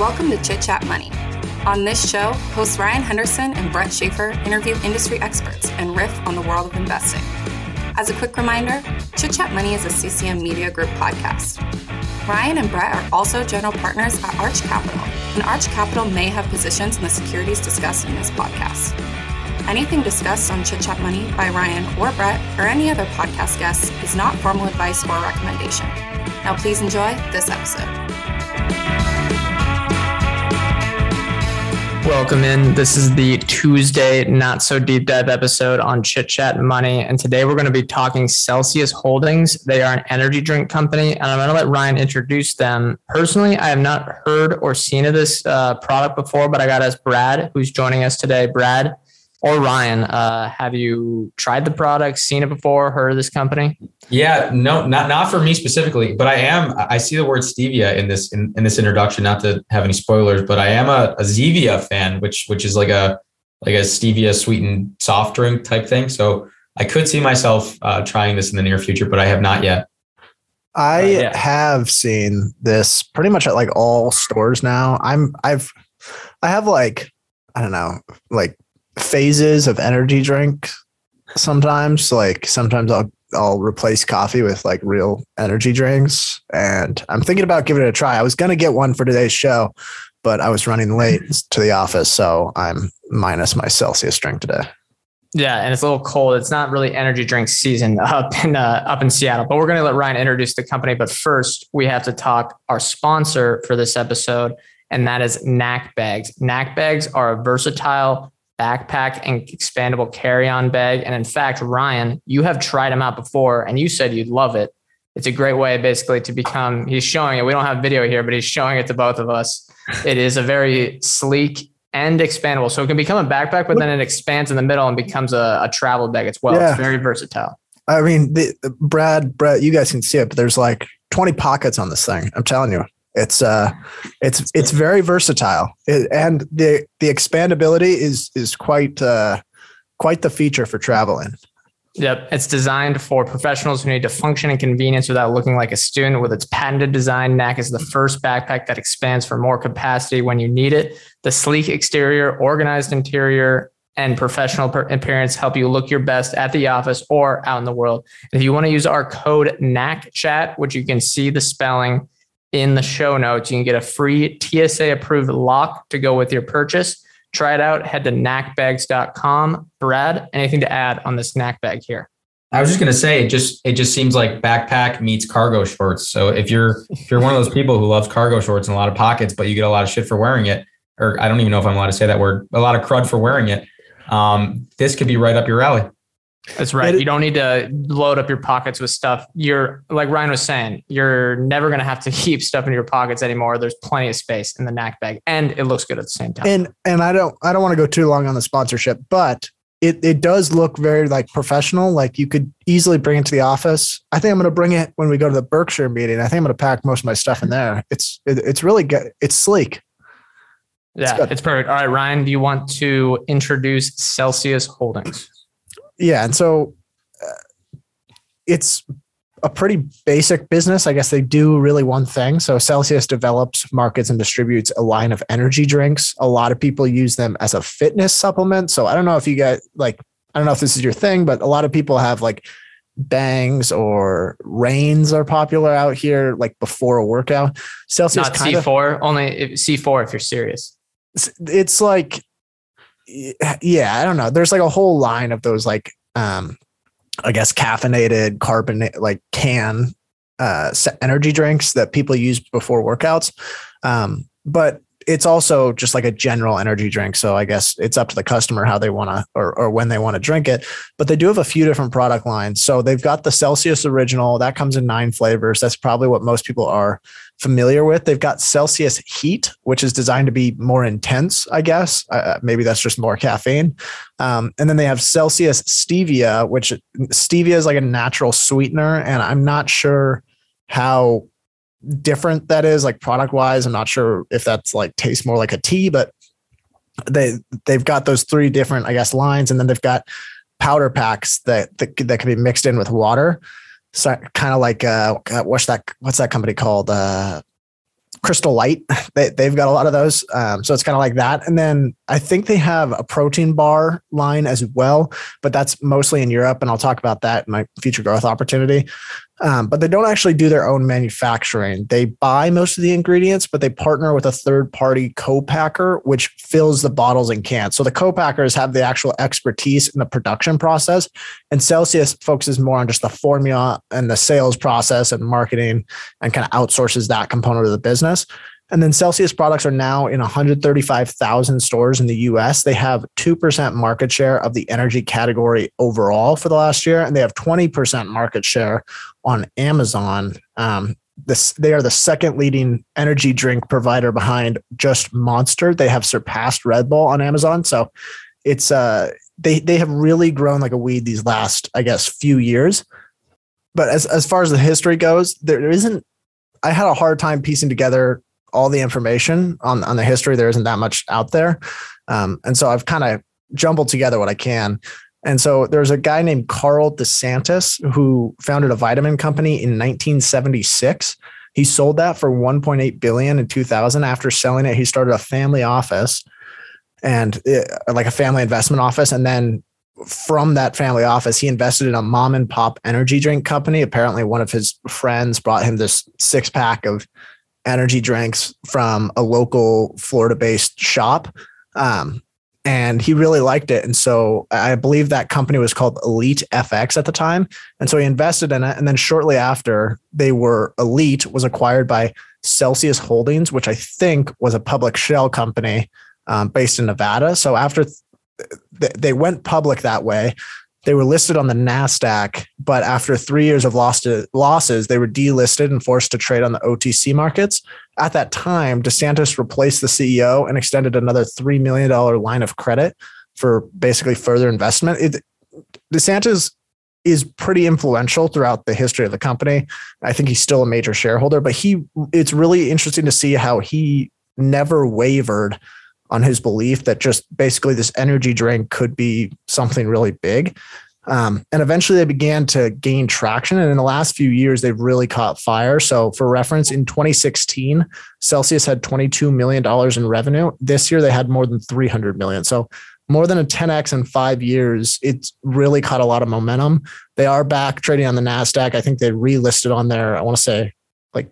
Welcome to Chit Chat Money. On this show, hosts Ryan Henderson and Brett Schaefer interview industry experts and riff on the world of investing. As a quick reminder, Chit Chat Money is a CCM Media Group podcast. Ryan and Brett are also general partners at Arch Capital, and Arch Capital may have positions in the securities discussed in this podcast. Anything discussed on Chit Chat Money by Ryan or Brett or any other podcast guests is not formal advice or recommendation. Now please enjoy this episode. Welcome in. This is the Tuesday Not So Deep Dive episode on Chit Chat Money. And today we're going to be talking Celsius Holdings. They are an energy drink company, and I'm going to let Ryan introduce them. Personally, I have not heard or seen of this product before, but I got to ask Brad, who's joining us today. Brad or Ryan, have you tried the product, seen it before, heard of this company? Yeah, no, not for me specifically, but I see the word stevia in this introduction, not to have any spoilers, but I am a Zevia fan, which is like a stevia sweetened soft drink type thing. So I could see myself trying this in the near future, but I have not yet. I have seen this pretty much at like all stores now. I have like, I don't know, like phases of energy drink. Sometimes I'll replace coffee with like real energy drinks, and I'm thinking about giving it a try. I was going to get one for today's show, but I was running late to the office, so I'm minus my Celsius drink today. Yeah, and it's a little cold. It's not really energy drink season up in Seattle, but we're going to let Ryan introduce the company. But first, we have to talk our sponsor for this episode, and that is Knack Bags. Knack Bags are a versatile backpack and expandable carry-on bag. And in fact, Ryan, you have tried them out before and you said you'd love it. It's a great way basically to become, he's showing it. We don't have video here, but he's showing it to both of us. It is a very sleek and expandable. So it can become a backpack, but then it expands in the middle and becomes a travel bag as well. Yeah. It's very versatile. I mean, Brett, you guys can see it, but there's like 20 pockets on this thing. I'm telling you. It's very versatile, and the expandability is quite the feature for traveling. Yep. It's designed for professionals who need to function and convenience without looking like a student. With its patented design, Knack is the first backpack that expands for more capacity when you need it. The sleek exterior, organized interior, and professional appearance help you look your best at the office or out in the world. If you want to use our code NACCHAT, which you can see the spelling in the show notes, you can get a free TSA approved lock to go with your purchase. Try it out. Head to knackbags.com. Brad, anything to add on this Knack bag here? I was just going to say, it just seems like backpack meets cargo shorts. So if you're one of those people who loves cargo shorts and a lot of pockets, but you get a lot of shit for wearing it, or I don't even know if I'm allowed to say that word, a lot of crud for wearing it, this could be right up your alley. That's right. You don't need to load up your pockets with stuff. You're, like Ryan was saying, you're never going to have to keep stuff in your pockets anymore. There's plenty of space in the Knack bag, and it looks good at the same time. And I don't want to go too long on the sponsorship, but it does look very like professional. Like you could easily bring it to the office. I think I'm going to bring it when we go to the Berkshire meeting. I think I'm going to pack most of my stuff in there. It's really good. It's sleek. Yeah, it's perfect. All right, Ryan, do you want to introduce Celsius Holdings? Yeah. And so it's a pretty basic business. I guess they do really one thing. So Celsius develops, markets, and distributes a line of energy drinks. A lot of people use them as a fitness supplement. So I don't know if you guys I don't know if this is your thing, but a lot of people have like Bangs or Reigns are popular out here, like before a workout. Celsius not C4, only C4 if you're serious. It's like, yeah, I don't know. There's like a whole line of those like, I guess caffeinated carbonate, like can energy drinks that people use before workouts. But it's also just like a general energy drink. So I guess it's up to the customer how they want to, or when they want to drink it, but they do have a few different product lines. So they've got the Celsius Original that comes in 9 flavors. That's probably what most people are familiar with. They've got Celsius Heat, which is designed to be more intense, I guess. Maybe that's just more caffeine. And then they have Celsius Stevia, which stevia is like a natural sweetener. And I'm not sure how different that is, like product wise. I'm not sure if that's like tastes more like a tea, but they've got those 3 different, I guess, lines. And then they've got powder packs that can be mixed in with water. So kind of like what's that company called? Crystal Light. They've got a lot of those. So it's kind of like that. And then I think they have a protein bar line as well, but that's mostly in Europe. And I'll talk about that in my future growth opportunity. But they don't actually do their own manufacturing. They buy most of the ingredients, but they partner with a third-party co-packer, which fills the bottles and cans. So the co-packers have the actual expertise in the production process, and Celsius focuses more on just the formula and the sales process and marketing, and kind of outsources that component of the business. And then Celsius products are now in 135,000 stores in the US. They have 2% market share of the energy category overall for the last year, and they have 20% market share on Amazon. They are the second leading energy drink provider behind just Monster. They have surpassed Red Bull on Amazon. So it's they have really grown like a weed these last, I guess, few years. But as far as the history goes, I had a hard time piecing together all the information on the history. There isn't that much out there. And so I've kind of jumbled together what I can. And so there's a guy named Carl DeSantis who founded a vitamin company in 1976. He sold that for $1.8 billion in 2000. After selling it, he started a family office and like a family investment office. And then from that family office, he invested in a mom and pop energy drink company. Apparently one of his friends brought him this 6-pack of energy drinks from a local Florida-based shop. And he really liked it. And so I believe that company was called Elite FX at the time. And so he invested in it. And then shortly after, Elite was acquired by Celsius Holdings, which I think was a public shell company based in Nevada. So after they went public that way, they were listed on the NASDAQ, but after 3 years of losses, they were delisted and forced to trade on the OTC markets. At that time, DeSantis replaced the CEO and extended another $3 million line of credit for basically further investment. DeSantis is pretty influential throughout the history of the company. I think he's still a major shareholder, but it's really interesting to see how he never wavered on his belief that just basically this energy drink could be something really big. And eventually they began to gain traction. And in the last few years, they've really caught fire. So for reference, in 2016, Celsius had $22 million in revenue. This year, they had more than 300 million. So more than a 10X in 5 years. It's really caught a lot of momentum. They are back trading on the NASDAQ. I think they relisted on there, I want to say like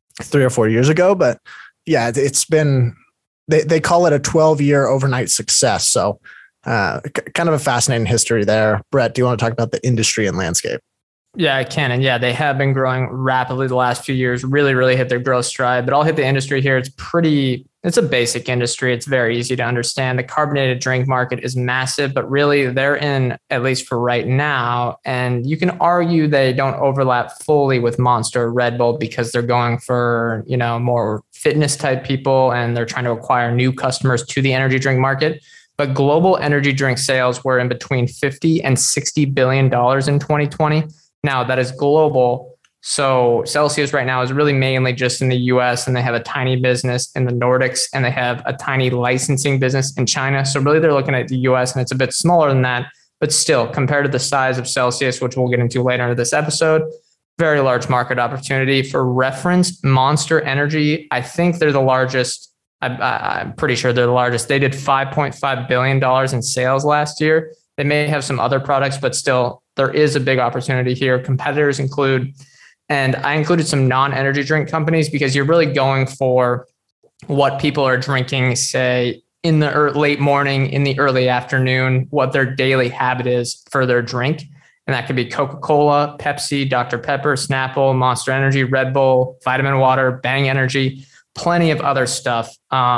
3 or 4 years ago. But yeah, it's been... They call it a 12-year overnight success. So kind of a fascinating history there. Brett, do you want to talk about the industry and landscape? Yeah, I can. And yeah, they have been growing rapidly the last few years, really hit their growth stride. But I'll hit the industry here. It's a basic industry. It's very easy to understand. The carbonated drink market is massive, but really they're in, at least for right now. And you can argue they don't overlap fully with Monster or Red Bull because they're going for, more fitness type people and they're trying to acquire new customers to the energy drink market. But global energy drink sales were in between $50 and $60 billion in 2020. Now that is global. So Celsius right now is really mainly just in the US, and they have a tiny business in the Nordics, and they have a tiny licensing business in China. So really they're looking at the US, and it's a bit smaller than that, but still compared to the size of Celsius, which we'll get into later in this episode, very large market opportunity. For reference, Monster Energy, I think they're the largest. I'm pretty sure they're the largest. They did $5.5 billion in sales last year. They may have some other products, but still there is a big opportunity here. Competitors include, and I included some non-energy drink companies because you're really going for what people are drinking, say in the late morning, in the early afternoon, what their daily habit is for their drink. And that could be Coca-Cola, Pepsi, Dr. Pepper, Snapple, Monster Energy, Red Bull, Vitamin Water, Bang Energy, plenty of other stuff.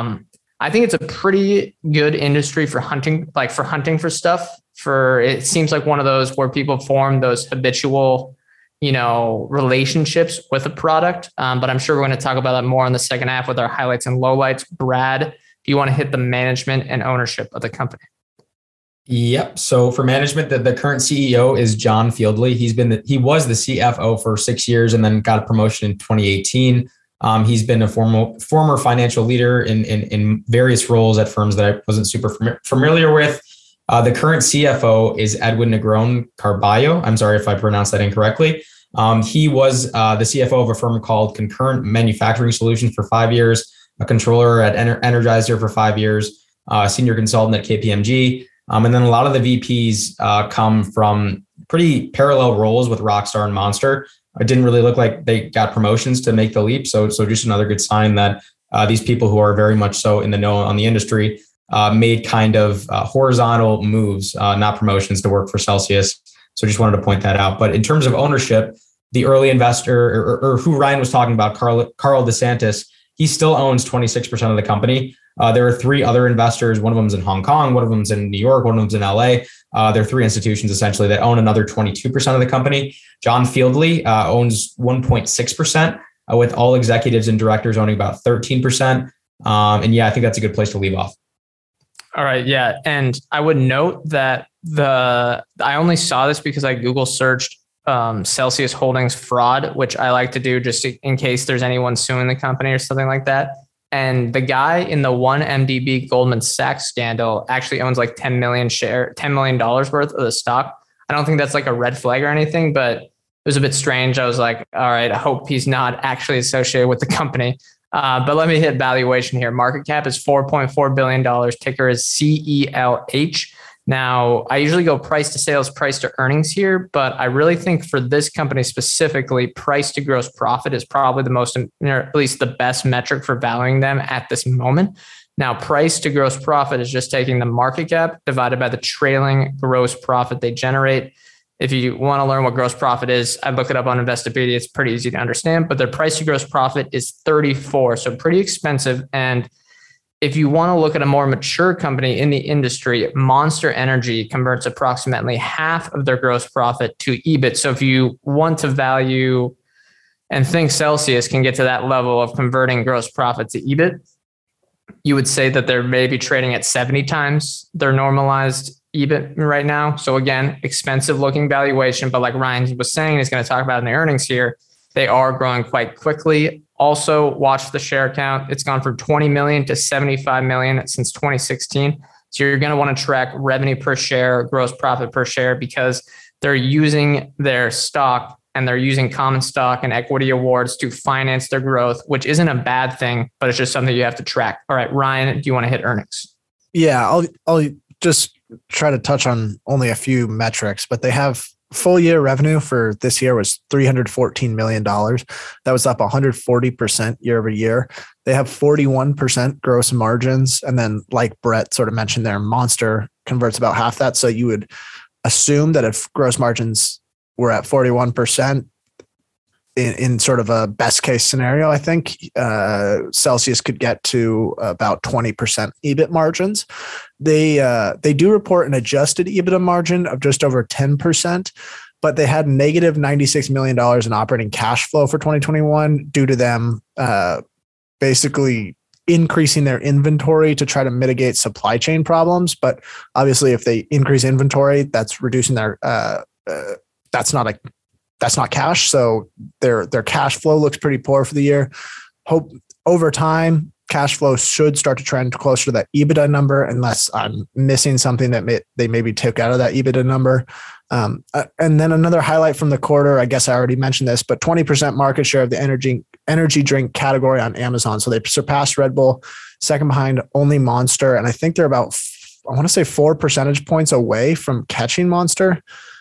I think it's a pretty good industry for hunting, for stuff. It seems like one of those where people form those habitual, relationships with a product. But I'm sure we're going to talk about that more in the second half with our highlights and lowlights. Brad, do you want to hit the management and ownership of the company? Yep. So for management, the current CEO is John Fieldly. He was the CFO for 6 years and then got a promotion in 2018. He's been a former financial leader in various roles at firms that I wasn't super familiar with. The current CFO is Edwin Negron Carballo. I'm sorry if I pronounced that incorrectly. He was the CFO of a firm called Concurrent Manufacturing Solutions for 5 years, a controller at Energizer for 5 years, senior consultant at KPMG. And then a lot of the VPs come from pretty parallel roles with Rockstar and Monster. It didn't really look like they got promotions to make the leap. So just another good sign that these people who are very much so in the know on the industry made kind of horizontal moves, not promotions, to work for Celsius. So just wanted to point that out. But in terms of ownership, the early investor or who Ryan was talking about, Carl DeSantis, he still owns 26% of the company. There are 3 other investors. One of them's in Hong Kong, one of them's in New York, one of them's in LA. There are 3 institutions essentially that own another 22% of the company. John Fieldly owns 1.6%, with all executives and directors owning about 13%. And yeah, I think that's a good place to leave off. All right. Yeah. And I would note that I only saw this because I Google searched Celsius Holdings fraud, which I like to do just in case there's anyone suing the company or something like that. And the guy in the 1MDB Goldman Sachs scandal actually owns like $10 million worth of the stock. I don't think that's like a red flag or anything, but it was a bit strange. I was like, all right, I hope he's not actually associated with the company. But let me hit valuation here. Market cap is $4.4 billion. Ticker is CELH. Now, I usually go price to sales, price to earnings here, but I really think for this company specifically, price to gross profit is probably the most, or at least the best metric for valuing them at this moment. Now, price to gross profit is just taking the market cap divided by the trailing gross profit they generate. If you want to learn what gross profit is, I look it up on Investopedia. It's pretty easy to understand, but their price to gross profit is 34. So pretty expensive. And if you want to look at a more mature company in the industry, Monster Energy converts approximately half of their gross profit to EBIT. So if you want to value and think Celsius can get to that level of converting gross profit to EBIT, you would say that they're maybe trading at 70 times their normalized EBIT right now. So again, expensive looking valuation, but like Ryan was saying, he's going to talk about in the earnings here, they are growing quite quickly. Also, watch the share count. It's gone from 20 million to 75 million since 2016. So you're going to want to track revenue per share, gross profit per share, because they're using their stock and they're using common stock and equity awards to finance their growth, which isn't a bad thing, but it's just something you have to track. All right, Ryan, do you want to hit earnings? Yeah, I'll just try to touch on only a few metrics, but they have full year revenue for this year was $314 million. That was up 140% year over year. They have 41% gross margins. And then like Brett sort of mentioned there, Monster converts about half that. So you would assume that if gross margins were at 41%, in sort of a best case scenario, I think Celsius could get to about 20% EBIT margins. They do report an adjusted EBITDA margin of just over 10%, but they had negative $96 million in operating cash flow for 2021 due to them basically increasing their inventory to try to mitigate supply chain problems. But obviously, if they increase inventory, that's reducing their that's not cash. So their cash flow looks pretty poor for the year. Hope over time, cash flow should start to trend closer to that EBITDA number, unless I'm missing something that they maybe took out of that EBITDA number. And then another highlight from the quarter, I guess I already mentioned this, but 20% market share of the energy drink category on Amazon. So they surpassed Red Bull, second behind only Monster. And I think they're about, I want to say 4 percentage points away from catching Monster.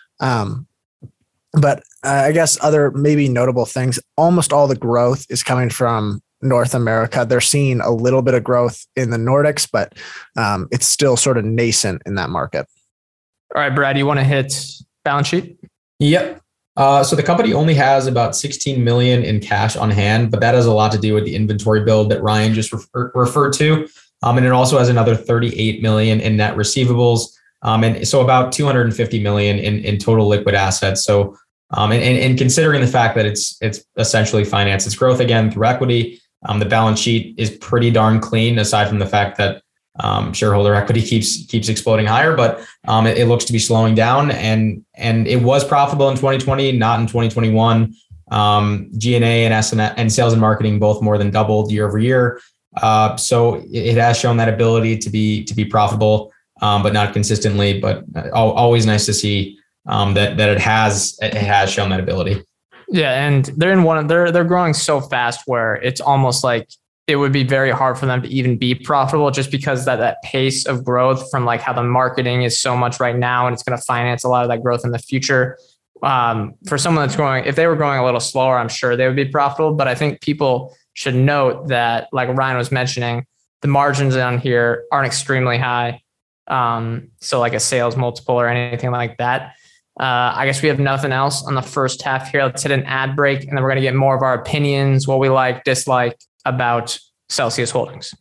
But I guess other maybe notable things, almost all the growth is coming from North America. They're seeing a little bit of growth in the Nordics, but it's still sort of nascent in that market. All right, Brad, you want to hit balance sheet? Yep. So the company only has about 16 million in cash on hand, but that has a lot to do with the inventory build that Ryan just referred to. And it also has another 38 million in net receivables. And so about 250 million in total liquid assets. So, and considering the fact that it's essentially financed its growth again through equity, the balance sheet is pretty darn clean, aside from the fact that shareholder equity keeps exploding higher, but it looks to be slowing down. And it was profitable in 2020, not in 2021. G&A and sales and marketing both more than doubled year over year. So it has shown that ability to be profitable. But not consistently, but always nice to see that it has shown that ability. Yeah, and they're growing so fast where it's almost like it would be very hard for them to even be profitable, just because that pace of growth from like how the marketing is so much right now, and it's going to finance a lot of that growth in the future. For someone that's growing, if they were growing a little slower, I'm sure they would be profitable. But I think people should note that, like Ryan was mentioning, the margins on here aren't extremely high. So like a sales multiple or anything like that. I guess we have nothing else on the first half here. Let's hit an ad break, and then we're going to get more of our opinions, what we like, dislike about Celsius Holdings.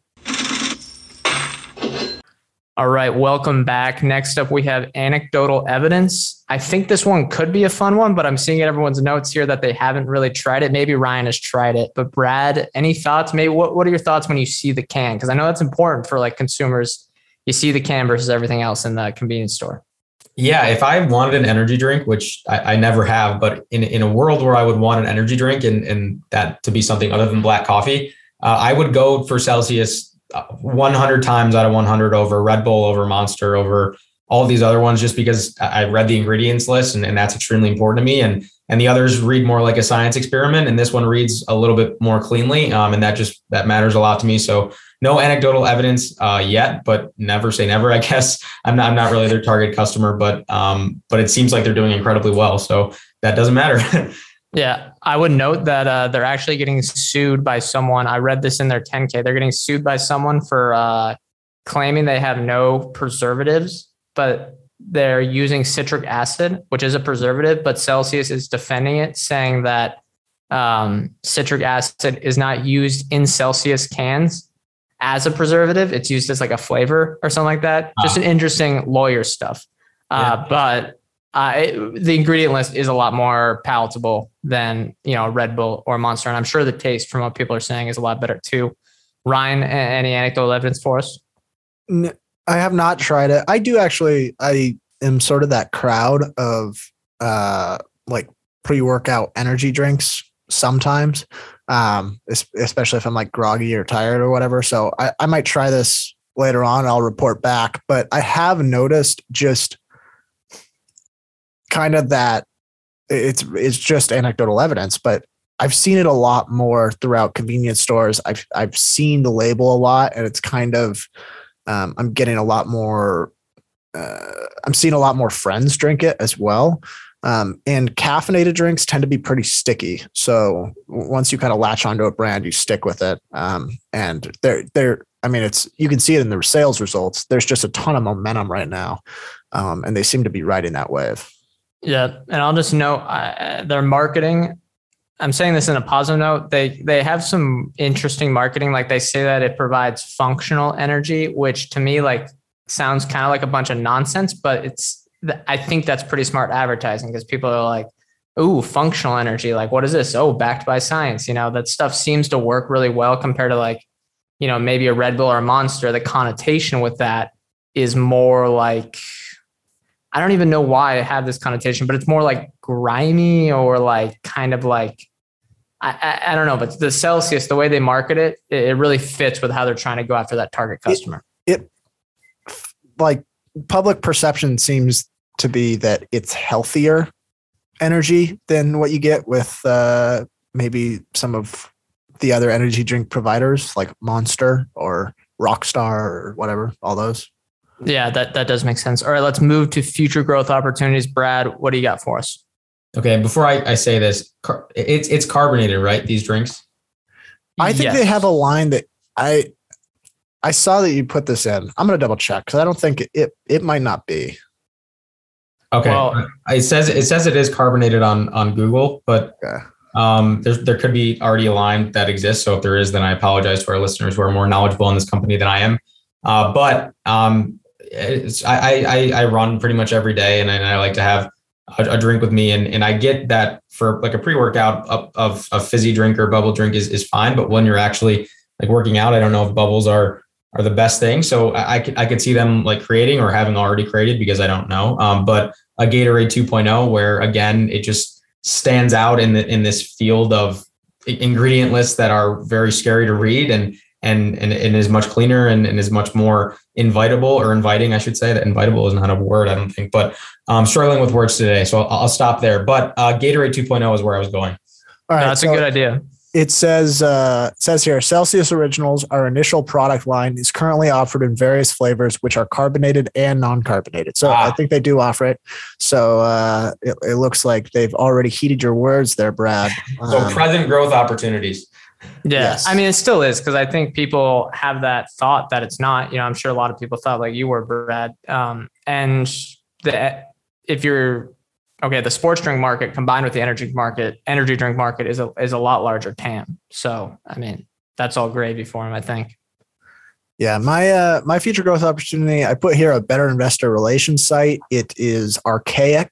All right, welcome back. Next up, we have anecdotal evidence. I think this one could be a fun one, but I'm seeing in everyone's notes here that they haven't really tried it. Maybe Ryan has tried it, but Brad, any thoughts? Maybe what are your thoughts when you see the can? Because I know that's important for like consumers. You see the can versus everything else in the convenience store. Yeah, if I wanted an energy drink, which I never have, but in a world where I would want an energy drink and that to be something other than black coffee, I would go for Celsius 100 times out of 100 over Red Bull, over Monster, over all these other ones, just because I read the ingredients list and that's extremely important to me. And the others read more like a science experiment, and this one reads a little bit more cleanly. And that matters a lot to me. So no anecdotal evidence yet, but never say never, I guess. I'm not really their target customer, but it seems like they're doing incredibly well. So that doesn't matter. Yeah, I would note that they're actually getting sued by someone. I read this in their 10K. They're getting sued by someone for claiming they have no preservatives, but they're using citric acid, which is a preservative, but Celsius is defending it, saying that citric acid is not used in Celsius cans as a preservative. It's used as like a flavor or something like that. Just an interesting lawyer stuff. But the ingredient list is a lot more palatable than, Red Bull or Monster. And I'm sure the taste, from what people are saying, is a lot better too. Ryan, any anecdotal evidence for us? I have not tried it. I do actually. I am sort of that crowd of like pre-workout energy drinks sometimes, especially if I'm like groggy or tired or whatever. So I might try this later on. I'll report back. But I have noticed just kind of that it's just anecdotal evidence, but I've seen it a lot more throughout convenience stores. I've seen the label a lot, and it's kind of I'm getting a lot more. I'm seeing a lot more friends drink it as well. And caffeinated drinks tend to be pretty sticky. So once you kind of latch onto a brand, you stick with it. And they're I mean, you can see it in the sales results. There's just a ton of momentum right now, and they seem to be riding that wave. Yeah, and I'll just note their marketing. I'm saying this in a positive note. They have some interesting marketing. Like they say that it provides functional energy, which to me like sounds kind of like a bunch of nonsense, but I think that's pretty smart advertising, because people are like, "Ooh, functional energy. Like, what is this? Oh, backed by science." That stuff seems to work really well compared to like, maybe a Red Bull or a Monster. The connotation with that is more like, I don't even know why I have this connotation, but it's more like grimy or like kind of like, I don't know, but the Celsius, the way they market it, it really fits with how they're trying to go after that target customer. It like public perception seems to be that it's healthier energy than what you get with maybe some of the other energy drink providers like Monster or Rockstar or whatever, all those. Yeah, that does make sense. All right, let's move to future growth opportunities. Brad, what do you got for us? Okay, before I say this, it's carbonated, right? These drinks? I think they have a line that I saw that you put this in. I'm going to double check because I don't think it might not be. Okay, well, it says it is carbonated on Google, but there could be already a line that exists. So if there is, then I apologize to our listeners who are more knowledgeable in this company than I am. But I run pretty much every day, and I like to have a drink with me, and I get that for like a pre-workout of a fizzy drink or bubble drink is fine. But when you're actually like working out, I don't know if bubbles are the best thing. So I could see them like creating or having already created, because I don't know. But a Gatorade 2.0, where again, it just stands out in this field of ingredient lists that are very scary to read. And and is much cleaner and is much more invitable or inviting, I should say. That invitable is not a word, I don't think, but I'm struggling with words today. So I'll stop there. But Gatorade 2.0 is where I was going. All right. That's a good idea. It says here, Celsius Originals, our initial product line, is currently offered in various flavors, which are carbonated and non-carbonated. So I think they do offer it. So it looks like they've already heeded your words there, Brad. So present growth opportunities. Yeah. Yes. I mean, it still is, because I think people have that thought that it's not. I'm sure a lot of people thought like you were, Brad. The sports drink market combined with the energy drink market is a lot larger TAM. So, I mean, that's all gravy for him, I think. Yeah. My future growth opportunity, I put here a better investor relations site. It is archaic.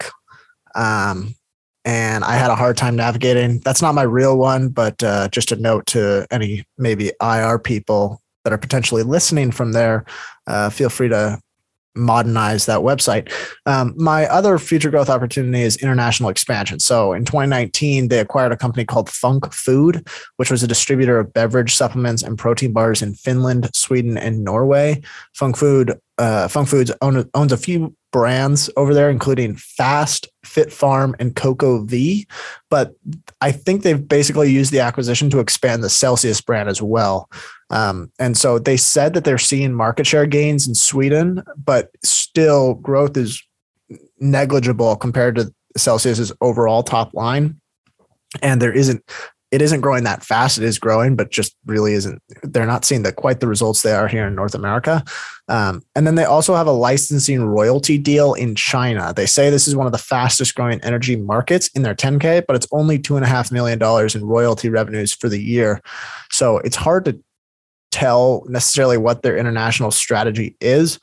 And I had a hard time navigating. That's not my real one, but just a note to any maybe IR people that are potentially listening from there, feel free to modernize that website. My other future growth opportunity is international expansion. So in 2019, they acquired a company called Funk Food, which was a distributor of beverage supplements and protein bars in Finland, Sweden, and Norway. Funk Foods owns a few brands over there, including Fast, Fit Farm, and Cocoa V. But I think they've basically used the acquisition to expand the Celsius brand as well. And so they said that they're seeing market share gains in Sweden, but still growth is negligible compared to Celsius's overall top line. And it isn't growing that fast. It is growing, but just really isn't. They're not seeing quite the results they are here in North America. And then they also have a licensing royalty deal in China. They say this is one of the fastest growing energy markets in their 10K, but it's only $2.5 million in royalty revenues for the year. So it's hard to tell necessarily what their international strategy is.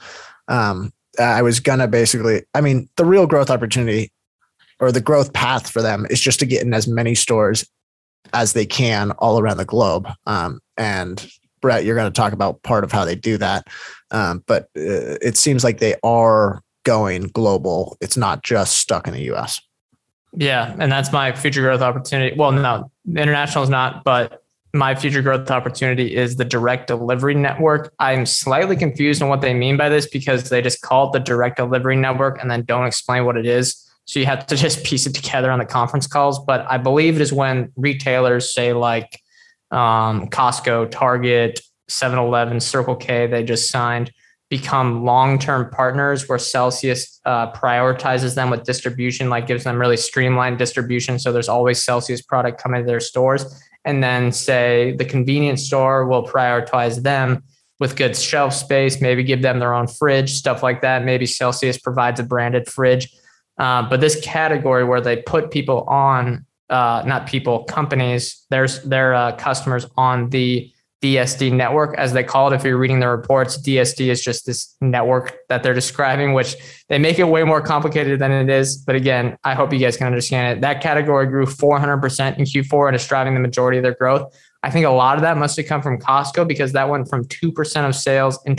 I was going to the real growth opportunity or the growth path for them is just to get in as many stores as they can all around the globe. And Brett, you're going to talk about part of how they do that. But it seems like they are going global. It's not just stuck in the US. Yeah. And that's my future growth opportunity. Well, no, international is not, but my future growth opportunity is the direct delivery network. I'm slightly confused on what they mean by this because they just call it the direct delivery network and then don't explain what it is. So you have to just piece it together on the conference calls. But I believe it is when retailers say like Costco, Target, 7-Eleven, Circle K, they just signed, become long-term partners where Celsius prioritizes them with distribution, like gives them really streamlined distribution. So there's always Celsius product coming to their stores. And then say the convenience store will prioritize them with good shelf space, maybe give them their own fridge, stuff like that. Maybe Celsius provides a branded fridge. But this category where they put people on, companies, their customers on the DSD network, as they call it. If you're reading the reports, DSD is just this network that they're describing, which they make it way more complicated than it is. But again, I hope you guys can understand it. That category grew 400% in Q4 and is driving the majority of their growth. I think a lot of that must have come from Costco because that went from 2% of sales in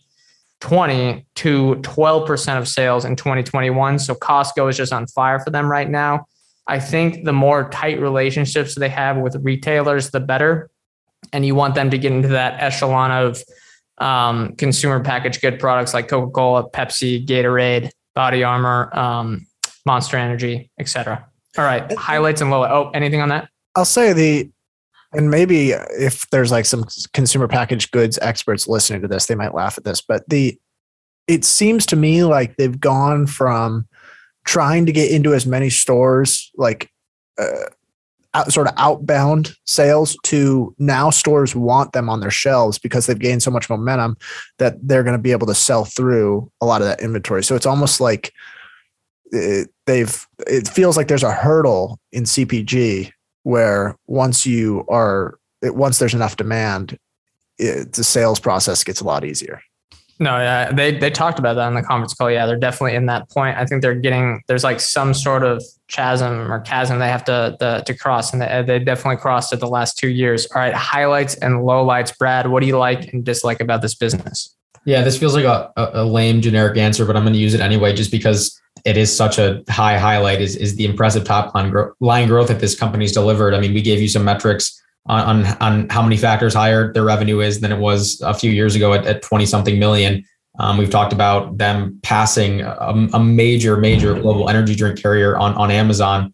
2020 to 12% of sales in 2021. So Costco is just on fire for them right now. I think the more tight relationships they have with retailers, the better. And you want them to get into that echelon of consumer packaged good products like Coca-Cola, Pepsi, Gatorade, Body Armor, Monster Energy, etc. All right. Highlights and lowlights. Oh, anything on that? I'll say and maybe if there's like some consumer packaged goods experts listening to this, they might laugh at this, but it seems to me like they've gone from trying to get into as many stores, like sort of outbound sales, to now stores want them on their shelves because they've gained so much momentum that they're going to be able to sell through a lot of that inventory. So it's almost like it feels like there's a hurdle in CPG where once there's enough demand, the sales process gets a lot easier. No, yeah, they talked about that on the conference call. Yeah, they're definitely in that point. I think there's like some sort of chasm they have to cross, and they definitely crossed it the last 2 years. All right, highlights and lowlights. Brad, what do you like and dislike about this business? Yeah, this feels like a lame generic answer, but I'm going to use it anyway, just because it is such a high highlight is the impressive top line growth that this company's delivered. I mean, we gave you some metrics on how many factors higher their revenue is than it was a few years ago at 20 something million. We've talked about them passing a major global energy drink carrier on Amazon.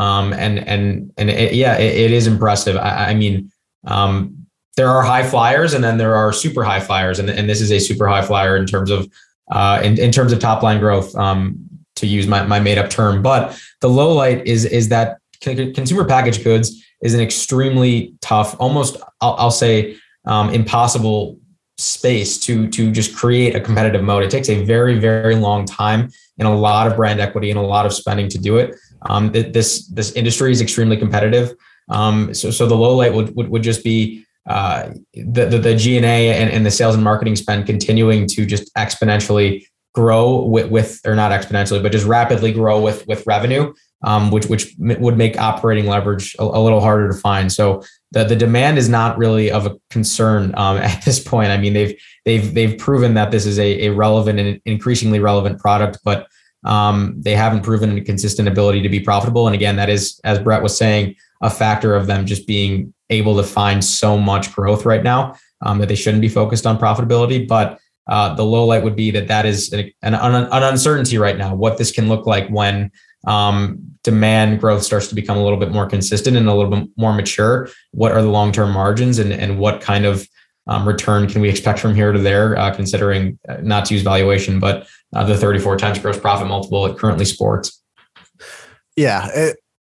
It is impressive. I mean, there are high flyers and then there are super high flyers. And this is a super high flyer in terms of in terms of top line growth, to use my made up term. But the low light is that consumer packaged goods is an extremely tough, almost I'll say impossible space to just create a competitive moat. It takes a very, very long time and a lot of brand equity and a lot of spending to do it. This industry is extremely competitive. So the low light would just be the G&A and the sales and marketing spend continuing to just exponentially grow with or not exponentially, but just rapidly grow with revenue, which would make operating leverage a little harder to find. So the demand is not really of a concern at this point. I mean, they've proven that this is a relevant and increasingly relevant product, but they haven't proven a consistent ability to be profitable. And again, that is, as Brett was saying, a factor of them just being able to find so much growth right now that they shouldn't be focused on profitability. But the low light would be that is an uncertainty right now, what this can look like when demand growth starts to become a little bit more consistent and a little bit more mature. What are the long-term margins and what kind of return can we expect from here to there, considering not to use valuation, but the 34 times gross profit multiple it currently sports. Yeah.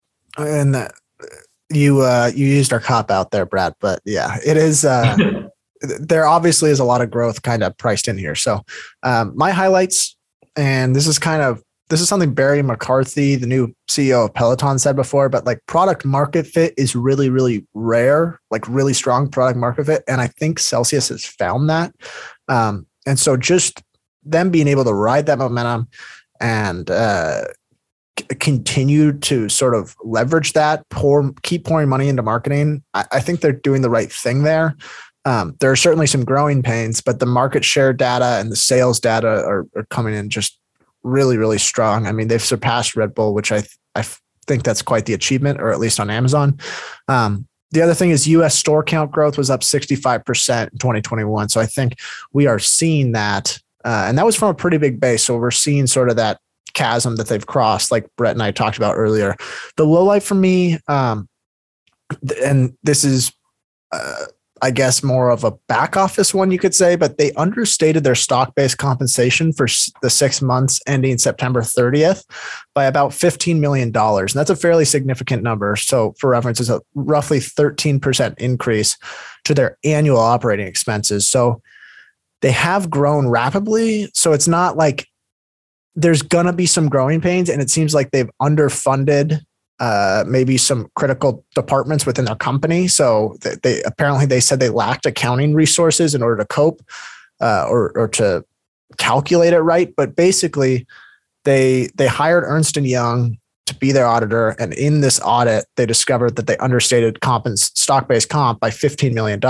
You used our cop out there, Brad, but yeah, it is, there obviously is a lot of growth kind of priced in here. So my highlights, and this is something Barry McCarthy, the new CEO of Peloton, said before, but like product market fit is really, really rare, like really strong product market fit. And I think Celsius has found that. And so just them being able to ride that momentum and continue to sort of leverage that, keep pouring money into marketing. I think they're doing the right thing there. There are certainly some growing pains, but the market share data and the sales data are coming in just really, really strong. I mean, they've surpassed Red Bull, which I think that's quite the achievement, or at least on Amazon. The other thing is US store count growth was up 65% in 2021. So I think we are seeing that. And that was from a pretty big base. So we're seeing sort of that chasm that they've crossed, like Brett and I talked about earlier. The low light for me, and this is, I guess, more of a back office one, you could say, but they understated their stock-based compensation for the 6 months ending September 30th by about $15 million. And that's a fairly significant number. So for reference, it's a roughly 13% increase to their annual operating expenses. So they have grown rapidly. So it's not like there's going to be some growing pains, and it seems like they've underfunded maybe some critical departments within their company. So they said they lacked accounting resources in order to cope or to calculate it right. But basically, they hired Ernst & Young to be their auditor. And in this audit, they discovered that they understated stock-based comp by $15 million.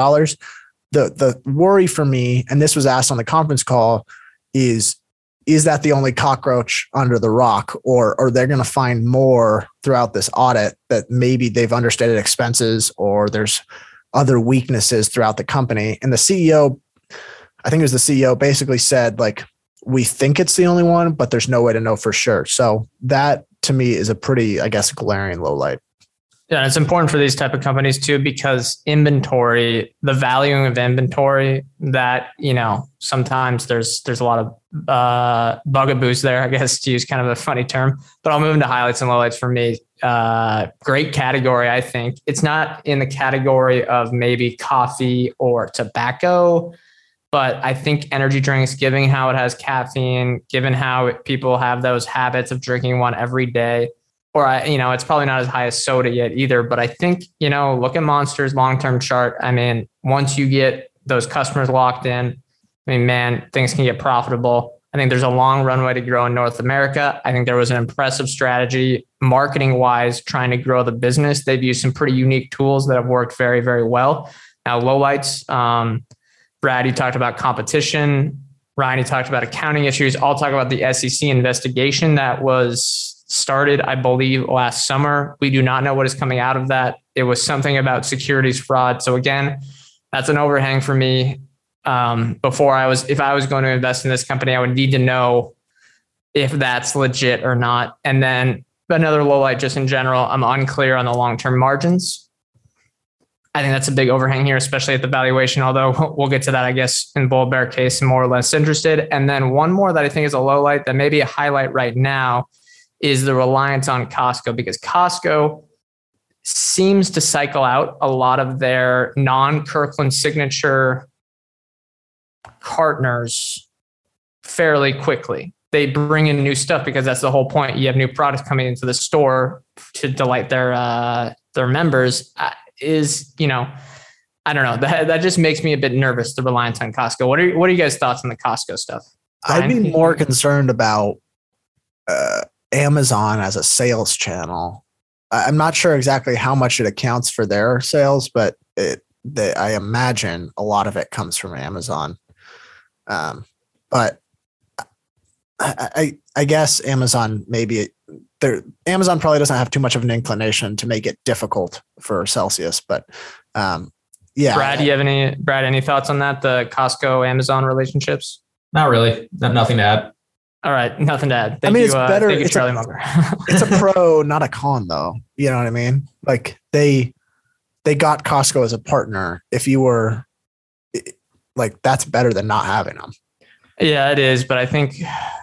The worry for me, and this was asked on the conference call, is that the only cockroach under the rock, or they're going to find more throughout this audit that maybe they've understated expenses or there's other weaknesses throughout the company? And the CEO, I think it was the CEO, basically said, like, we think it's the only one, but there's no way to know for sure. So that to me is a pretty, I guess, glaring low light. Yeah, it's important for these type of companies too, because inventory, the valuing of inventory, that, sometimes there's a lot of bugaboos there, I guess, to use kind of a funny term. But I'll move into highlights and lowlights for me. Great category, I think. It's not in the category of maybe coffee or tobacco, but I think energy drinks, given how it has caffeine, given how people have those habits of drinking one every day, or, it's probably not as high as soda yet either. But I think, look at Monster's long-term chart. I mean, once you get those customers locked in, things can get profitable. I think there's a long runway to grow in North America. I think there was an impressive strategy marketing-wise trying to grow the business. They've used some pretty unique tools that have worked very, very well. Now, lowlights, Brad, you talked about competition. Ryan, you talked about accounting issues. I'll talk about the SEC investigation that was started, I believe, last summer. We do not know what is coming out of that. it was something about securities fraud. So again, that's an overhang for me. If I was going to invest in this company, I would need to know if that's legit or not. And then another low light, just in general, I'm unclear on the long-term margins. I think that's a big overhang here, especially at the valuation, although we'll get to that, I guess, in bull bear case, more or less interested. And then one more that I think is a low light that may be a highlight right now is the reliance on Costco, because Costco seems to cycle out a lot of their non-Kirkland signature partners fairly quickly. They bring in new stuff because that's the whole point. You have new products coming into the store to delight their members. I don't know. That just makes me a bit nervous, the reliance on Costco. What are you guys' thoughts on the Costco stuff? I'd be more concerned about Amazon as a sales channel. I'm not sure exactly how much it accounts for their sales, but I imagine a lot of it comes from Amazon. But I guess Amazon Amazon probably doesn't have too much of an inclination to make it difficult for Celsius, but yeah. Brad, do you have any thoughts on that? The Costco Amazon relationships? Not really. Nothing to add. All right. Nothing to add. It's better. Thank you, Charlie Munger. It's a pro, not a con though. You know what I mean? Like they got Costco as a partner. If you were like, that's better than not having them. Yeah, it is. But I think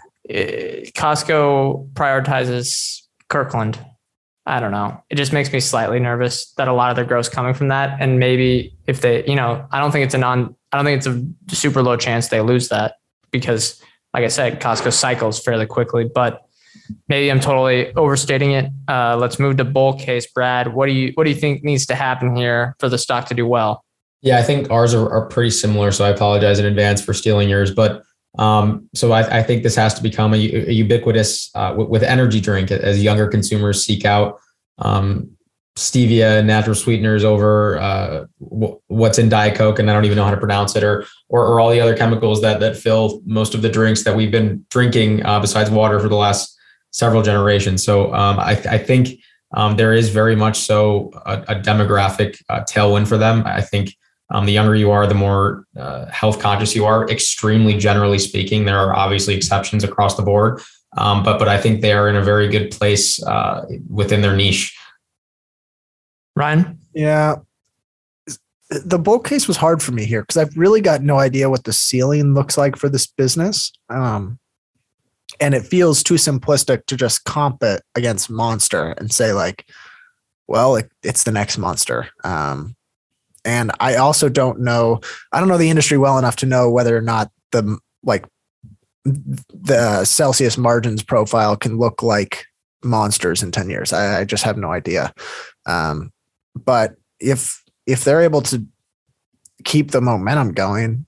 Costco prioritizes Kirkland. I don't know. It just makes me slightly nervous that a lot of their growth's coming from that. And maybe if they, I don't think it's a super low chance they lose that because, like I said, Costco cycles fairly quickly, but maybe I'm totally overstating it. Let's move to bull case. Brad, what do you think needs to happen here for the stock to do well? Yeah, I think ours are pretty similar. So I apologize in advance for stealing yours, but so I think this has to become a ubiquitous with energy drink as younger consumers seek out stevia and natural sweeteners over what's in Diet Coke, and I don't even know how to pronounce it, or all the other chemicals that fill most of the drinks that we've been drinking besides water for the last several generations. So I think there is very much so a demographic tailwind for them. I think the younger you are, the more health conscious you are, extremely generally speaking. There are obviously exceptions across the board, but I think they are in a very good place within their niche. Ryan? Yeah. The bull case was hard for me here because I've really got no idea what the ceiling looks like for this business. And it feels too simplistic to just comp it against Monster and say like, well, it's the next Monster. And I also don't know the industry well enough to know whether or not the Celsius margins profile can look like Monster's in 10 years. I just have no idea. But if they're able to keep the momentum going,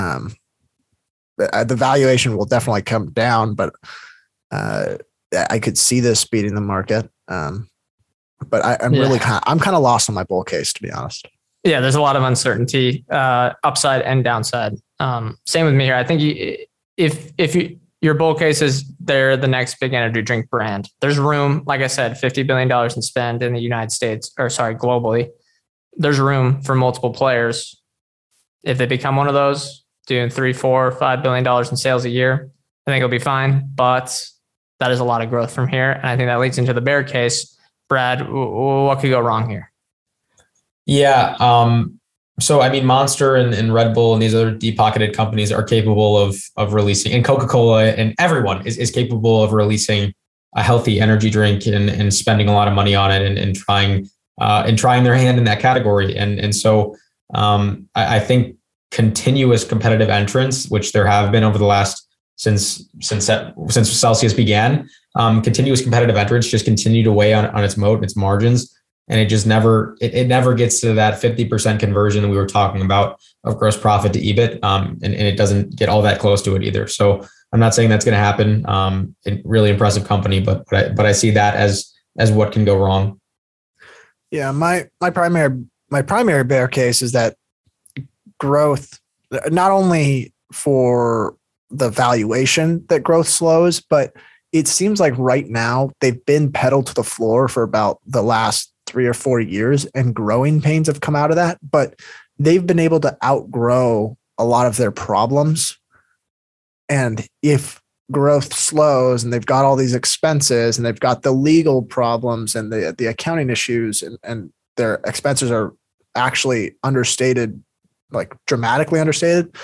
the valuation will definitely come down, but I could see this beating the market. But I'm kind of lost on my bull case, to be honest. Yeah, there's a lot of uncertainty, upside and downside. Same with me here. I think your bull case is they're the next big energy drink brand. There's room, like I said, $50 billion in spend in the United States, globally. There's room for multiple players. If they become one of those, doing $3, $4, $5 billion in sales a year, I think it'll be fine. But that is a lot of growth from here. And I think that leads into the bear case. Brad, what could go wrong here? Yeah. So, I mean, Monster and Red Bull and these other deep-pocketed companies are capable of releasing, and Coca-Cola and everyone is capable of releasing a healthy energy drink and spending a lot of money on it and trying their hand in that category. And so I think continuous competitive entrance, which there have been over the last since Celsius began, continuous competitive entrance just continue to weigh on its moat and its margins. And it just never gets to that 50% conversion that we were talking about of gross profit to EBIT. And it doesn't get all that close to it either. So I'm not saying that's going to happen. Really impressive company, but I see that as what can go wrong. Yeah. My primary bear case is that growth, not only for the valuation that growth slows, but it seems like right now they've been pedaled to the floor for about the last 3 or 4 years, and growing pains have come out of that, but they've been able to outgrow a lot of their problems. And if growth slows and they've got all these expenses and they've got the legal problems and the accounting issues, and their expenses are actually understated, like dramatically understated,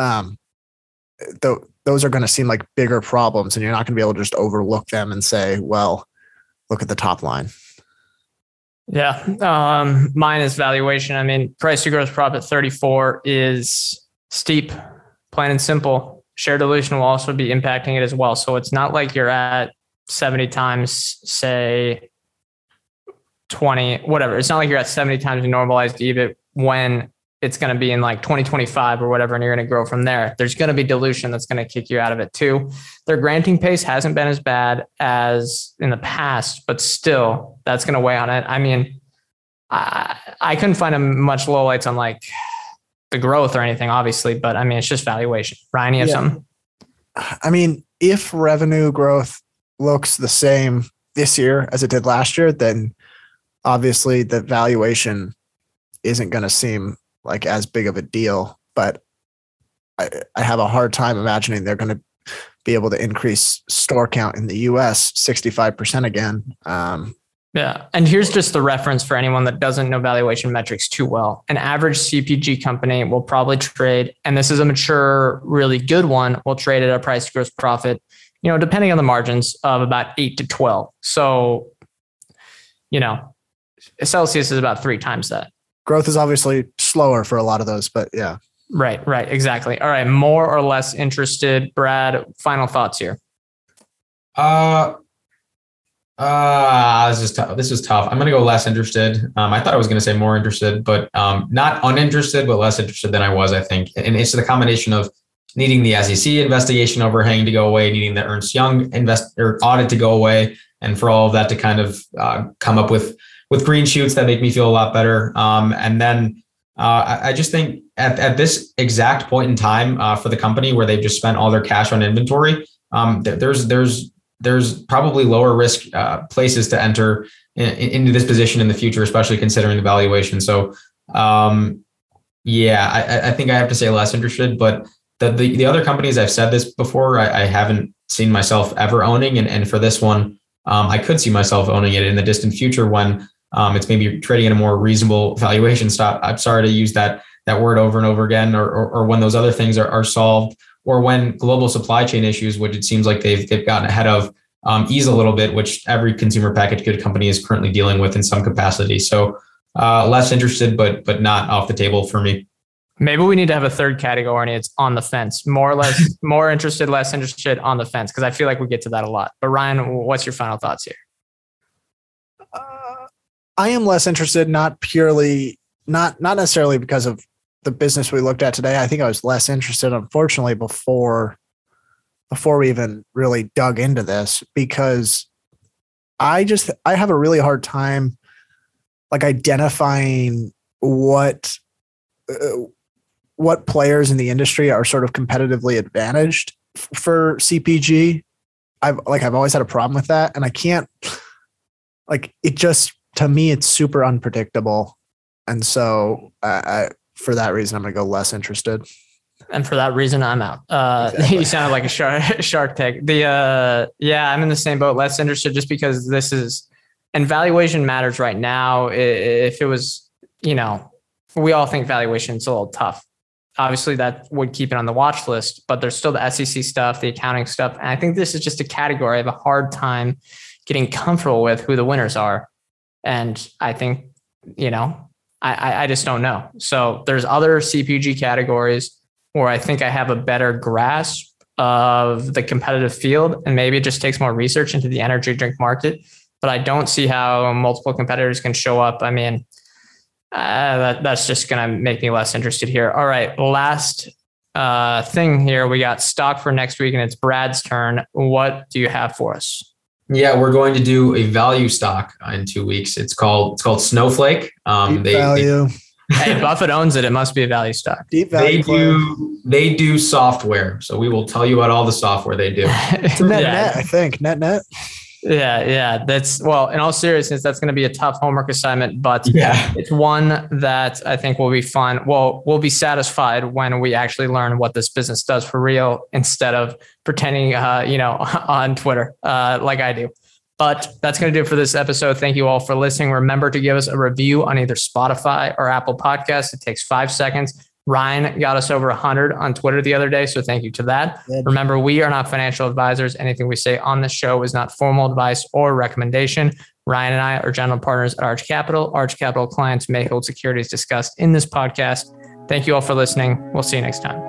those are going to seem like bigger problems, and you're not going to be able to just overlook them and say, well, look at the top line. Yeah. Mine is valuation. I mean, price to gross profit 34 is steep, plain and simple. Share dilution will also be impacting it as well. So it's not like you're at 70 times, say 20, whatever. It's not like you're at 70 times normalized EBIT when it's going to be in like 2025 or whatever, and you're going to grow from there. There's going to be dilution that's going to kick you out of it too. Their granting pace hasn't been as bad as in the past, but still that's going to weigh on it. I mean, I couldn't find much lowlights on like the growth or anything, obviously, but I mean, it's just valuation. Ryan, you have something? I mean, if revenue growth looks the same this year as it did last year, then obviously the valuation isn't going to seem like as big of a deal, but I have a hard time imagining they're going to be able to increase store count in the US 65% again. Yeah. And here's just the reference for anyone that doesn't know valuation metrics too well. An average CPG company will probably trade, and this is a mature, really good one, will trade at a price to gross profit, depending on the margins, of about 8 to 12. So, Celsius is about 3 times that. Growth is obviously slower for a lot of those, but yeah. Right. Exactly. All right. More or less interested. Brad, final thoughts here. This was tough. I'm going to go less interested. I thought I was going to say more interested, but not uninterested, but less interested than I was, I think. And it's the combination of needing the SEC investigation overhang to go away, needing the Ernst Young audit to go away, and for all of that to kind of come up with green shoots that make me feel a lot better. And then I just think at this exact point in time for the company where they've just spent all their cash on inventory, there's probably lower risk places to enter into this position in the future, especially considering the valuation. So I think I have to say less interested, but the other companies, I've said this before, I haven't seen myself ever owning. And for this one, I could see myself owning it in the distant future when it's maybe trading at a more reasonable valuation stop. I'm sorry to use that word over and over again, or when those other things are solved, or when global supply chain issues, which it seems like they've gotten ahead of, ease a little bit, which every consumer packaged good company is currently dealing with in some capacity. So less interested, but not off the table for me. Maybe we need to have a third category, and it's on the fence. More or less, more interested, less interested, on the fence, because I feel like we get to that a lot. But Ryan, what's your final thoughts here? I am less interested, not necessarily because of the business we looked at today. I think I was less interested, unfortunately, before we even really dug into this, because I have a really hard time like identifying what players in the industry are sort of competitively advantaged for CPG. I've always had a problem with that, and I can't, like, it just, to me, it's super unpredictable. And so for that reason, I'm going to go less interested. And for that reason, I'm out. Exactly. You sounded like a shark tank. I'm in the same boat, less interested, just because this is, and valuation matters right now. If it was, we all think valuation's a little tough. Obviously that would keep it on the watch list, but there's still the SEC stuff, the accounting stuff. And I think this is just a category I have a hard time getting comfortable with who the winners are. And I think, I just don't know. So there's other CPG categories where I think I have a better grasp of the competitive field, and maybe it just takes more research into the energy drink market, but I don't see how multiple competitors can show up. I mean, that's just going to make me less interested here. All right. Last thing here. We got stock for next week, and it's Brad's turn. What do you have for us? Yeah, we're going to do a value stock in 2 weeks. It's called Snowflake. Value. Hey, Buffett owns it. It must be a value stock. Deep value. They do software. So we will tell you about all the software they do. Net, I think. Net. Yeah. That's, well, in all seriousness, that's going to be a tough homework assignment, but it's one that I think will be fun. Well, we'll be satisfied when we actually learn what this business does for real instead of pretending, on Twitter, like I do. But that's going to do it for this episode. Thank you all for listening. Remember to give us a review on either Spotify or Apple Podcasts. It takes 5 seconds. Ryan got us over 100 on Twitter the other day, so thank you to that. Good. Remember, we are not financial advisors. Anything we say on this show is not formal advice or recommendation. Ryan and I are general partners at Arch Capital. Arch Capital clients may hold securities discussed in this podcast. Thank you all for listening. We'll see you next time.